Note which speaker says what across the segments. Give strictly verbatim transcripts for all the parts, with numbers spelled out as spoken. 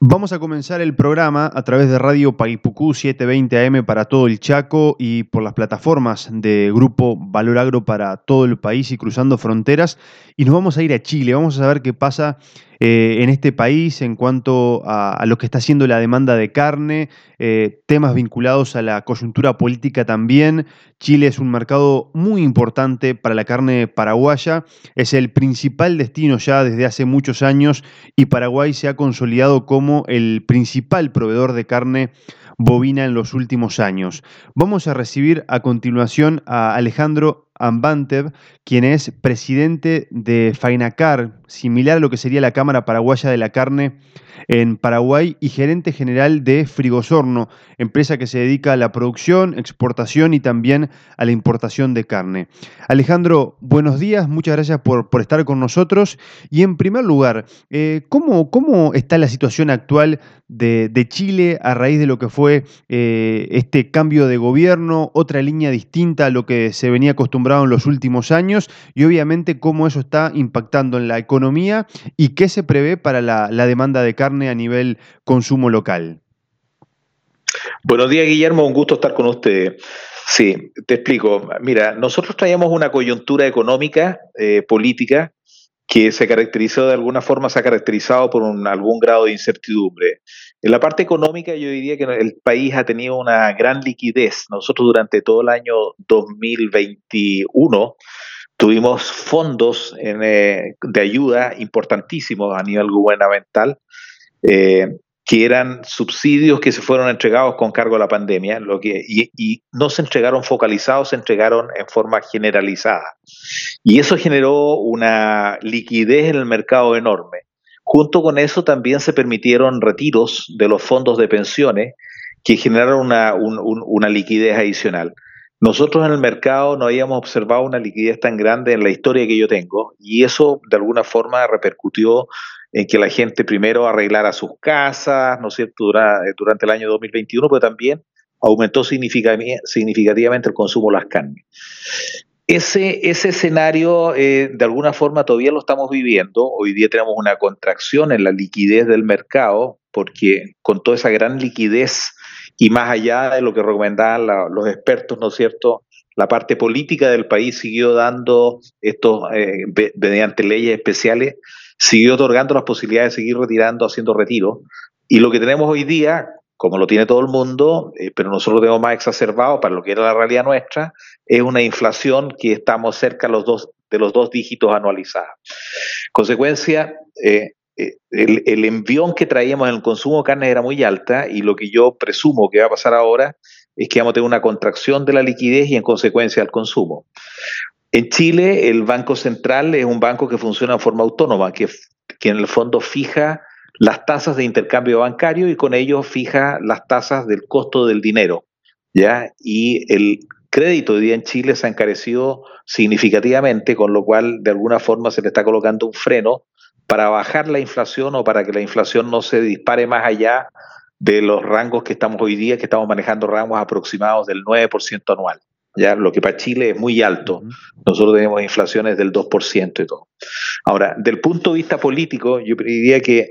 Speaker 1: Vamos a comenzar el programa a través de Radio Paipucú setecientos veinte A M para todo el Chaco y por las plataformas de Grupo Valor Agro para todo el país y cruzando fronteras. Y nos vamos a ir a Chile, vamos a saber qué pasa eh, en este país en cuanto a, a lo que está haciendo la demanda de carne, eh, temas vinculados a la coyuntura política también. Chile es un mercado muy importante para la carne paraguaya, es el principal destino ya desde hace muchos años y Paraguay se ha consolidado como el principal proveedor de carne bovina en los últimos años. Vamos a recibir a continuación a Alejandro Ambantev, quien es presidente de Fainacar, similar a lo que sería la Cámara Paraguaya de la Carne en Paraguay, y gerente general de Frigosorno, empresa que se dedica a la producción, exportación y también a la importación de carne. Alejandro, buenos días, muchas gracias por, por estar con nosotros. Y en primer lugar, eh, ¿cómo, ¿cómo está la situación actual de, de Chile a raíz de lo que fue eh, este cambio de gobierno, otra línea distinta a lo que se venía acostumbrado en los últimos años, y obviamente cómo eso está impactando en la economía y qué se prevé para la, la demanda de carne a nivel consumo local?
Speaker 2: Buenos días, Guillermo, un gusto estar con usted. Sí, te explico. Mira, nosotros traíamos una coyuntura económica, eh, política, que se caracterizó de alguna forma, se ha caracterizado por un, algún grado de incertidumbre. En la parte económica yo diría que el país ha tenido una gran liquidez. Nosotros durante todo el año dos mil veintiuno tuvimos fondos en, eh, de ayuda importantísimos a nivel gubernamental, eh, que eran subsidios que se fueron entregados con cargo a la pandemia, lo que, y, y no se entregaron focalizados, se entregaron en forma generalizada. Y eso generó una liquidez en el mercado enorme. Junto con eso también se permitieron retiros de los fondos de pensiones que generaron una, un, un, una liquidez adicional. Nosotros en el mercado no habíamos observado una liquidez tan grande en la historia que yo tengo, y eso de alguna forma repercutió en que la gente primero arreglara sus casas, ¿no es cierto?, durante, durante el año dos mil veintiuno, pero también aumentó significativamente el consumo de las carnes. Ese, ese escenario, eh, de alguna forma, todavía lo estamos viviendo. Hoy día tenemos una contracción en la liquidez del mercado, porque con toda esa gran liquidez y más allá de lo que recomendaban la, los expertos, ¿no es cierto?, la parte política del país siguió dando estos, eh, mediante leyes especiales, siguió otorgando las posibilidades de seguir retirando, haciendo retiros. Y lo que tenemos hoy día, como lo tiene todo el mundo, eh, pero nosotros lo tenemos más exacerbado para lo que era la realidad nuestra, es una inflación que estamos cerca de los dos, de los dos dígitos anualizados. Consecuencia, eh, el, el envión que traíamos en el consumo de carne era muy alta, y lo que yo presumo que va a pasar ahora es que vamos a tener una contracción de la liquidez y en consecuencia del consumo. En Chile, el Banco Central es un banco que funciona de forma autónoma, que, que en el fondo fija las tasas de intercambio bancario y con ello fija las tasas del costo del dinero, ¿ya? Y el crédito hoy día en Chile se ha encarecido significativamente, con lo cual de alguna forma se le está colocando un freno para bajar la inflación o para que la inflación no se dispare más allá de los rangos que estamos hoy día, que estamos manejando rangos aproximados del nueve por ciento anual. Ya, lo que para Chile es muy alto. Uh-huh. Nosotros tenemos inflaciones del dos por ciento y todo. Ahora, del punto de vista político, yo diría que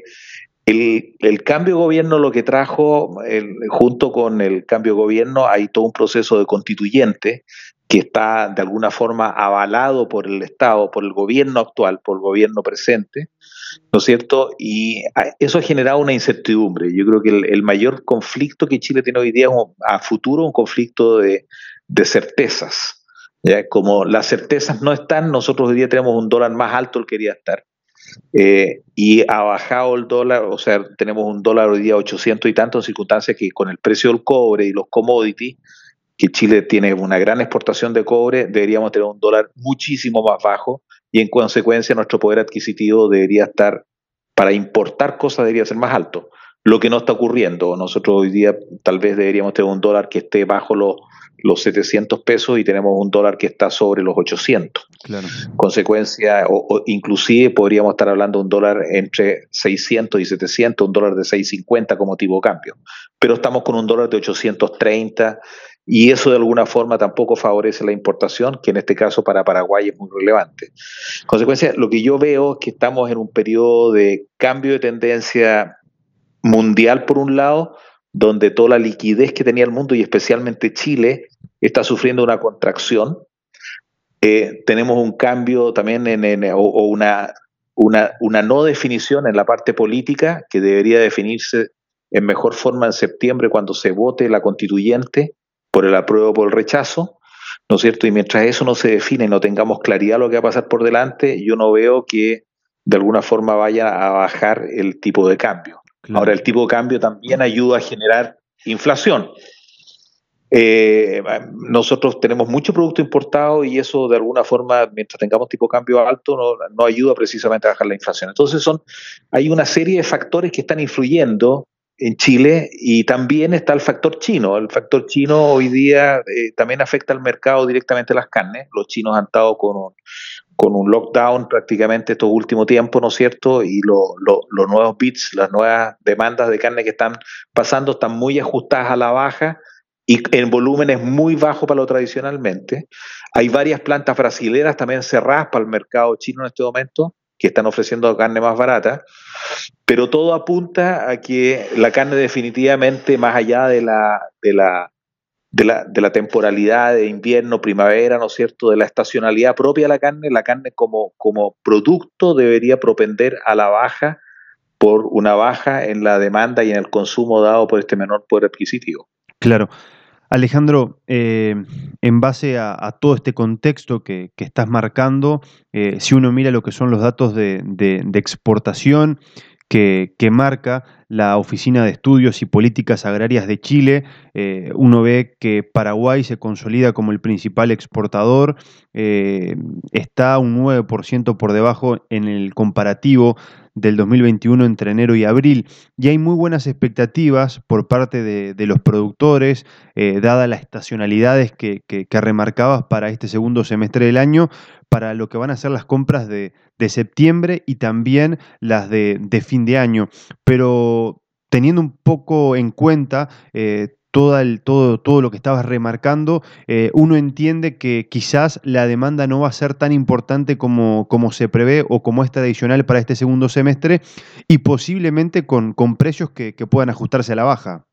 Speaker 2: el, el cambio de gobierno lo que trajo, el, junto con el cambio de gobierno, hay todo un proceso de constituyente que está de alguna forma avalado por el Estado, por el gobierno actual, por el gobierno presente, ¿no es cierto? Y eso ha generado una incertidumbre. Yo creo que el, el mayor conflicto que Chile tiene hoy día es un, a futuro un conflicto de, de certezas. ¿Ya? Como las certezas no están, nosotros hoy día tenemos un dólar más alto del que quería estar. Eh, y ha bajado el dólar, o sea, tenemos un dólar hoy día ochocientos y tantos, en circunstancias que con el precio del cobre y los commodities, que Chile tiene una gran exportación de cobre, deberíamos tener un dólar muchísimo más bajo y en consecuencia nuestro poder adquisitivo debería estar, para importar cosas debería ser más alto, lo que no está ocurriendo. Nosotros hoy día tal vez deberíamos tener un dólar que esté bajo los, los setecientos pesos y tenemos un dólar que está sobre los ochocientos.
Speaker 1: Claro.
Speaker 2: Consecuencia, o, o inclusive podríamos estar hablando de un dólar entre seiscientos y setecientos, un dólar de seiscientos cincuenta como tipo de cambio, pero estamos con un dólar de ochocientos treinta. Y eso de alguna forma tampoco favorece la importación, que en este caso para Paraguay es muy relevante. Consecuencia, lo que yo veo es que estamos en un periodo de cambio de tendencia mundial por un lado, donde toda la liquidez que tenía el mundo y especialmente Chile está sufriendo una contracción. Eh, tenemos un cambio también en, en, o, o una, una, una no definición en la parte política que debería definirse en mejor forma en septiembre cuando se vote la constituyente por el apruebo o por el rechazo, ¿no es cierto? Y mientras eso no se define y no tengamos claridad lo que va a pasar por delante, yo no veo que de alguna forma vaya a bajar el tipo de cambio. Claro. Ahora, el tipo de cambio también ayuda a generar inflación. Eh, nosotros tenemos mucho producto importado y eso de alguna forma, mientras tengamos tipo de cambio alto, no, no ayuda precisamente a bajar la inflación. Entonces son, hay una serie de factores que están influyendo en Chile y también está el factor chino. El factor chino hoy día eh, también afecta al mercado directamente de las carnes. Los chinos han estado con un, con un lockdown prácticamente estos últimos tiempos, ¿no es cierto? Y lo, lo, los nuevos bits, las nuevas demandas de carne que están pasando están muy ajustadas a la baja y en volúmenes muy bajos para lo tradicionalmente. Hay varias plantas brasileras también cerradas para el mercado chino en este momento, que están ofreciendo carne más barata, pero todo apunta a que la carne definitivamente, más allá de la, de la, de la, de la temporalidad de invierno, primavera, ¿no es cierto?, de la estacionalidad propia de la carne, la carne como, como producto debería propender a la baja por una baja en la demanda y en el consumo dado por este menor poder adquisitivo.
Speaker 1: Claro. Alejandro, eh, en base a, a todo este contexto que, que estás marcando, eh, si uno mira lo que son los datos de, de, de exportación que, que marca la Oficina de Estudios y Políticas Agrarias de Chile, eh, uno ve que Paraguay se consolida como el principal exportador, eh, está un nueve por ciento por debajo en el comparativo del dos mil veintiuno entre enero y abril, y hay muy buenas expectativas por parte de, de los productores, eh, dadas las estacionalidades que, que, que remarcabas para este segundo semestre del año, para lo que van a ser las compras de, de septiembre y también las de, de fin de año. Pero teniendo un poco en cuenta eh, todo, el, todo, todo lo que estabas remarcando, eh, uno entiende que quizás la demanda no va a ser tan importante como, como se prevé o como es tradicional para este segundo semestre y posiblemente con, con precios que, que puedan ajustarse a la baja.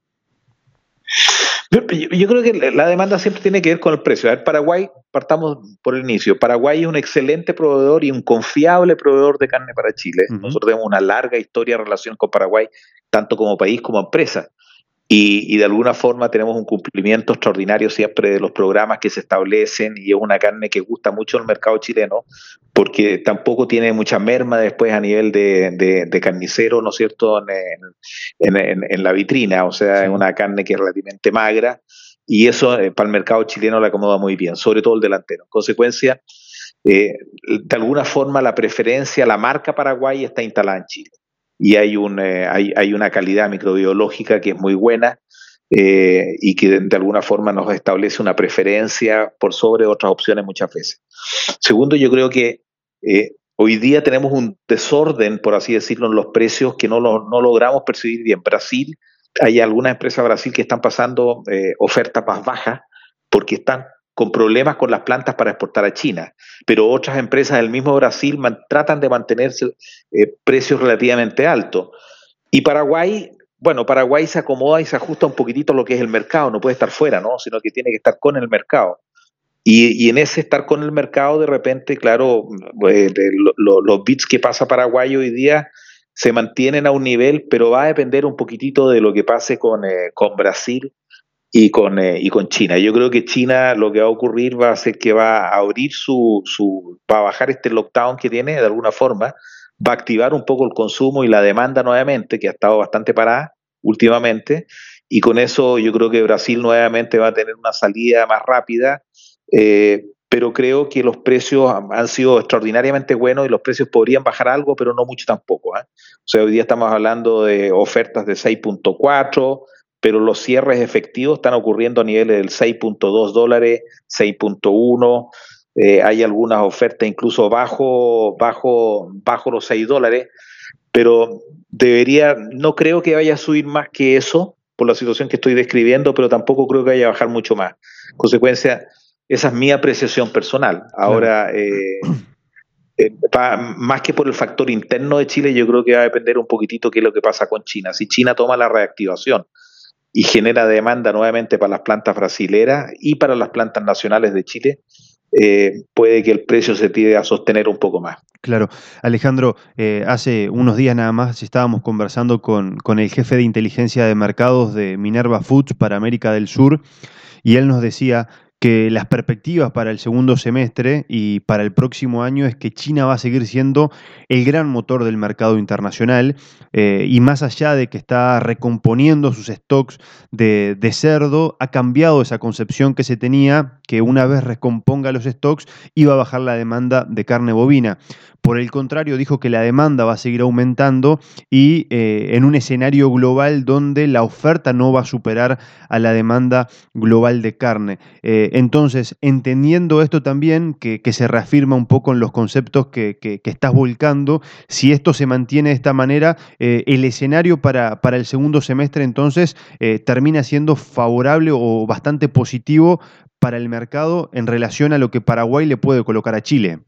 Speaker 2: Yo, yo creo que la demanda siempre tiene que ver con el precio. A ver, Paraguay, partamos por el inicio. Paraguay es un excelente proveedor y un confiable proveedor de carne para Chile. Uh-huh. Nosotros tenemos una larga historia de relación con Paraguay, tanto como país como empresa. Y, y de alguna forma tenemos un cumplimiento extraordinario siempre de los programas que se establecen y es una carne que gusta mucho en el mercado chileno porque tampoco tiene mucha merma después a nivel de, de, de carnicero, ¿no es cierto?, en, en, en, en la vitrina, o sea, sí. Es una carne que es relativamente magra y eso eh, para el mercado chileno le acomoda muy bien, sobre todo el delantero. En consecuencia, eh, de alguna forma la preferencia, la marca Paraguay está instalada en Chile. Y hay, un, eh, hay, hay una calidad microbiológica que es muy buena eh, y que de, de alguna forma nos establece una preferencia por sobre otras opciones muchas veces. Segundo, yo creo que eh, hoy día tenemos un desorden, por así decirlo, en los precios que no, lo, no logramos percibir bien. Brasil, hay algunas empresas de Brasil que están pasando eh, ofertas más bajas porque están con problemas con las plantas para exportar a China, pero otras empresas del mismo Brasil man, tratan de mantenerse eh, precios relativamente altos. Y Paraguay, bueno, Paraguay se acomoda y se ajusta un poquitito a lo que es el mercado, no puede estar fuera, ¿no?, sino que tiene que estar con el mercado. Y, y en ese estar con el mercado, de repente, claro, eh, de lo, lo, los bits que pasa Paraguay hoy día se mantienen a un nivel, pero va a depender un poquitito de lo que pase con, eh, con Brasil y con, eh, y con China. Yo creo que China lo que va a ocurrir va a ser que va a abrir su, su, va a bajar este lockdown que tiene de alguna forma, va a activar un poco el consumo y la demanda nuevamente, que ha estado bastante parada últimamente, y con eso yo creo que Brasil nuevamente va a tener una salida más rápida, eh, pero creo que los precios han sido extraordinariamente buenos y los precios podrían bajar algo, pero no mucho tampoco, ¿eh? O sea, hoy día estamos hablando de ofertas de seis punto cuatro, pero los cierres efectivos están ocurriendo a niveles del seis punto dos dólares, seis punto uno, eh, hay algunas ofertas incluso bajo, bajo, bajo los seis dólares, pero debería, no creo que vaya a subir más que eso por la situación que estoy describiendo, pero tampoco creo que vaya a bajar mucho más. En consecuencia, esa es mi apreciación personal. Ahora, eh, eh, pa, más que por el factor interno de Chile, yo creo que va a depender un poquitito qué es lo que pasa con China. Si China toma la reactivación y genera demanda nuevamente para las plantas brasileras y para las plantas nacionales de Chile, eh, puede que el precio se tire a sostener un poco más.
Speaker 1: Claro, Alejandro, eh, hace unos días nada más estábamos conversando con, con el jefe de inteligencia de mercados de Minerva Foods para América del Sur y él nos decía que las perspectivas para el segundo semestre y para el próximo año es que China va a seguir siendo el gran motor del mercado internacional eh, y más allá de que está recomponiendo sus stocks de, de cerdo, ha cambiado esa concepción que se tenía que una vez recomponga los stocks iba a bajar la demanda de carne bovina. Por el contrario, dijo que la demanda va a seguir aumentando y eh, en un escenario global donde la oferta no va a superar a la demanda global de carne. Eh, entonces, entendiendo esto también, que, que, se reafirma un poco en los conceptos que, que, que estás volcando, si esto se mantiene de esta manera, eh, el escenario para, para el segundo semestre entonces eh, termina siendo favorable o bastante positivo para el mercado en relación a lo que Paraguay le puede colocar a Chile.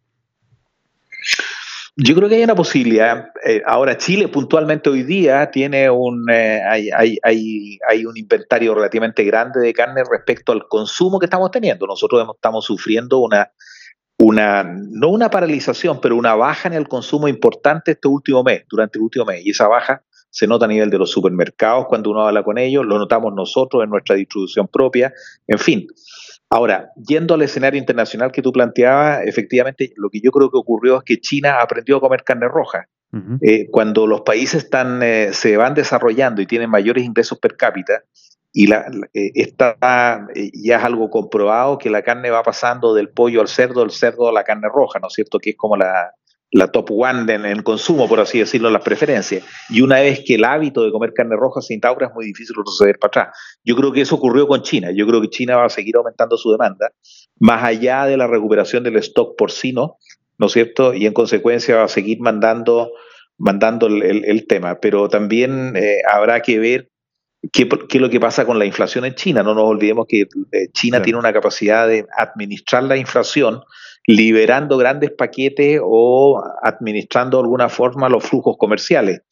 Speaker 2: Yo creo que hay una posibilidad. Eh, ahora Chile puntualmente hoy día tiene un eh, hay, hay, hay, hay un inventario relativamente grande de carne respecto al consumo que estamos teniendo. Nosotros estamos sufriendo una una no una paralización, pero una baja en el consumo importante este último mes, durante el último mes. Y esa baja se nota a nivel de los supermercados cuando uno habla con ellos, lo notamos nosotros en nuestra distribución propia, en fin. Ahora, yendo al escenario internacional que tú planteabas, efectivamente lo que yo creo que ocurrió es que China aprendió a comer carne roja.
Speaker 1: Uh-huh.
Speaker 2: Eh, cuando los países están, eh, se van desarrollando y tienen mayores ingresos per cápita, y la, eh, está, eh, ya es algo comprobado que la carne va pasando del pollo al cerdo, del cerdo a la carne roja, ¿no es cierto? Que es como la, la top one en el consumo, por así decirlo, en las preferencias. Y una vez que el hábito de comer carne roja se instaura, es muy difícil retroceder para atrás. Yo creo que eso ocurrió con China. Yo creo que China va a seguir aumentando su demanda, más allá de la recuperación del stock porcino, ¿no es cierto? Y en consecuencia va a seguir mandando, mandando el, el, el tema. Pero también eh, habrá que ver ¿Qué, ¿Qué es lo que pasa con la inflación en China? No nos olvidemos que China
Speaker 1: Claro.
Speaker 2: tiene una capacidad de administrar la inflación liberando grandes paquetes o administrando de alguna forma los flujos comerciales.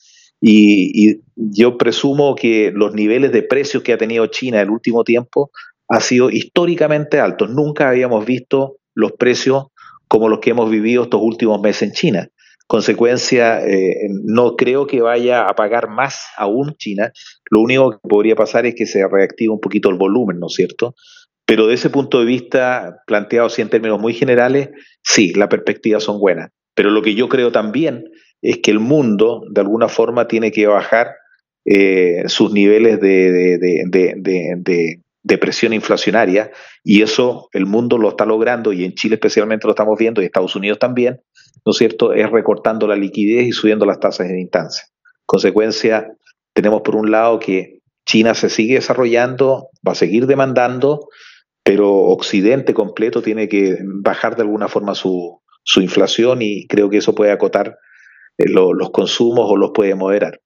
Speaker 2: Y, y yo presumo que los niveles de precios que ha tenido China el último tiempo han sido históricamente altos. Nunca habíamos visto los precios como los que hemos vivido estos últimos meses en China. Consecuencia, eh, no creo que vaya a pagar más aún China. Lo único que podría pasar es que se reactive un poquito el volumen, ¿no es cierto? Pero de ese punto de vista, planteado así en términos muy generales, sí, las perspectivas son buenas. Pero lo que yo creo también es que el mundo, de alguna forma, tiene que bajar eh, sus niveles de, de, de, de, de, de de presión inflacionaria, y eso el mundo lo está logrando, y en Chile especialmente lo estamos viendo, y Estados Unidos también, ¿no es cierto?, es recortando la liquidez y subiendo las tasas de instancia. Consecuencia, tenemos por un lado que China se sigue desarrollando, va a seguir demandando, pero Occidente completo tiene que bajar de alguna forma su, su inflación, y creo que eso puede acotar eh, lo, los consumos o los puede moderar.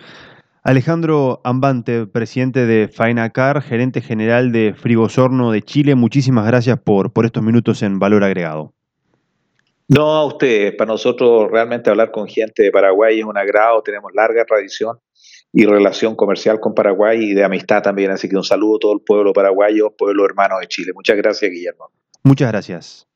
Speaker 1: Alejandro Ambante, presidente de Faenacar, gerente general de Frigosorno de Chile, muchísimas gracias por, por estos minutos en Valor Agregado.
Speaker 2: No, a ustedes, para nosotros realmente hablar con gente de Paraguay es un agrado, tenemos larga tradición y relación comercial con Paraguay y de amistad también, así que un saludo a todo el pueblo paraguayo, pueblo hermano de Chile. Muchas gracias, Guillermo.
Speaker 1: Muchas gracias.